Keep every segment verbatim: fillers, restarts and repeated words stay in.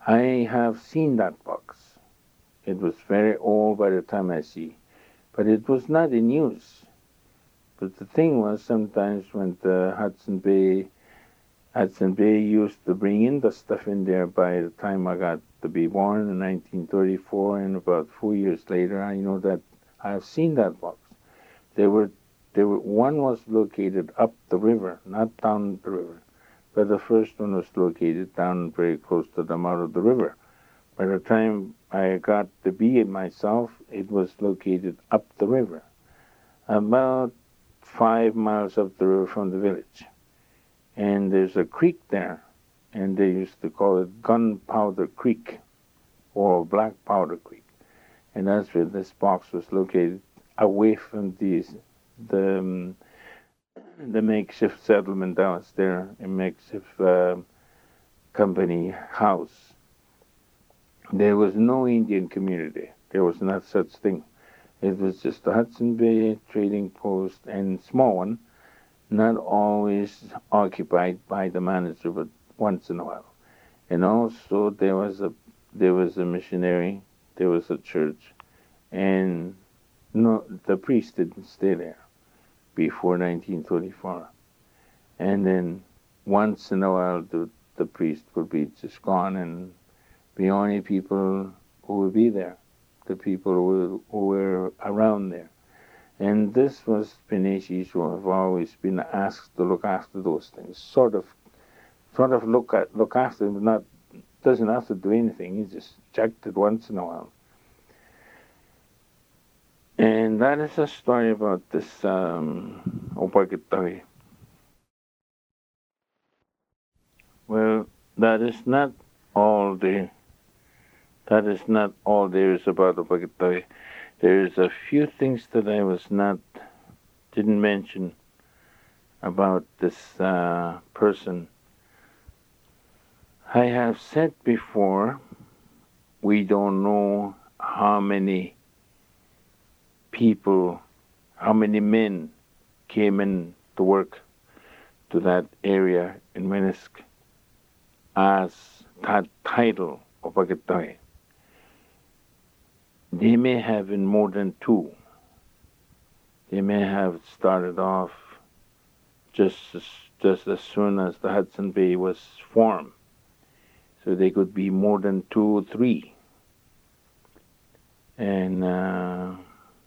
I have seen that box. It was very old by the time I see, but it was not in use. But the thing was, sometimes when the Hudson Bay Hudson Bay used to bring in the stuff in there by the time I got to be born in nineteen thirty-four, and about four years later, I know that I have seen that box. They were, they were, one was located up the river, not down the river, but the first one was located down very close to the mouth of the river. By the time I got to be it myself, it was located up the river, about five miles up the river from the village. And there's a creek there, and they used to call it Gunpowder Creek or Black Powder Creek. And that's where this box was located, away from these, the, um, the makeshift settlement that was there, a makeshift uh, company house. There was no Indian community. There was not such thing. It was just the Hudson Bay trading post, and small one, not always occupied by the manager, but once in a while. And also there was a there was a missionary, there was a church, and no, the priest didn't stay there before nineteen thirty-four. And then once in a while, the the priest would be just gone, and the only people who would be there, the people who, who were around there. And this was Pinechis who have always been asked to look after those things. Sort of sort of look at look after them, not doesn't have to do anything, he just checked it once in a while. And that is a story about this um Opakitawi. Well, that is not all the that is not all there is about Opakitawi. There's a few things that I was not, didn't mention about this uh, person. I have said before, we don't know how many people, how many men came in to work to that area in Minisk as that title of Opakitawi. They may have been more than two. They may have started off just as, just as soon as the Hudson Bay was formed. So they could be more than two or three. And uh,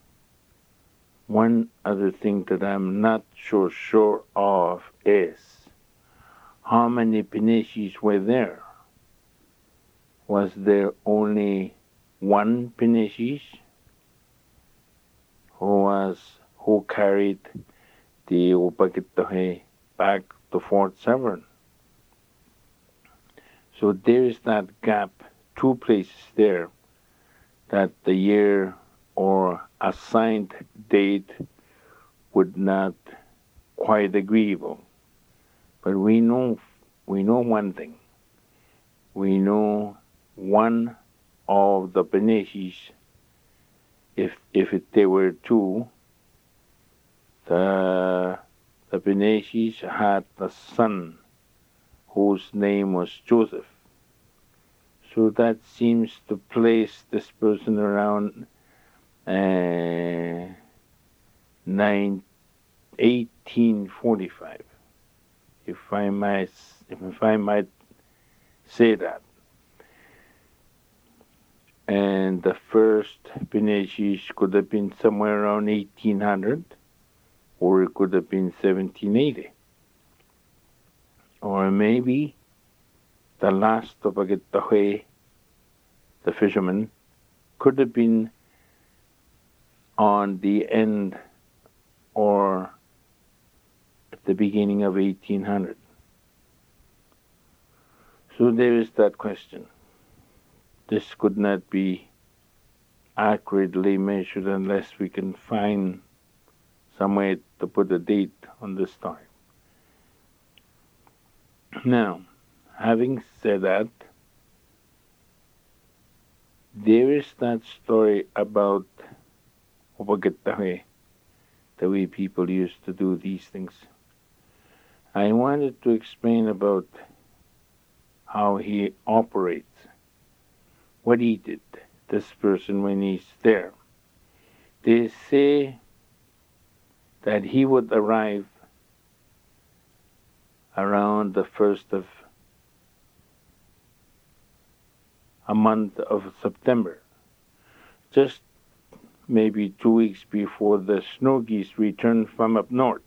one other thing that I'm not so sure of is how many Pinechis were there. Was there only one Pinechis who was who carried the Opakitawi back to Fort Severn? So there is that gap, two places there, that the year or assigned date would not quite agreeable. But we know we know one thing. We know one of the Pinechis, if if it, there were two, the the Pinechis had a son whose name was Joseph. So that seems to place this person around uh, nine, eighteen forty-five, if I might, if I might say that. And the first Pinechis could have been somewhere around eighteen hundred, or it could have been seventeen eighty. Or maybe the last Opakitawi, the fisherman, could have been on the end or at the beginning of eighteen hundred. So there is that question. This could not be accurately measured unless we can find some way to put a date on this time. Now, having said that, there is that story about Opakitawi, the way people used to do these things. I wanted to explain about how he operates. what he did, this person, when he's there. They say that he would arrive around the first of a month of September, just maybe two weeks before the snow geese returned from up north.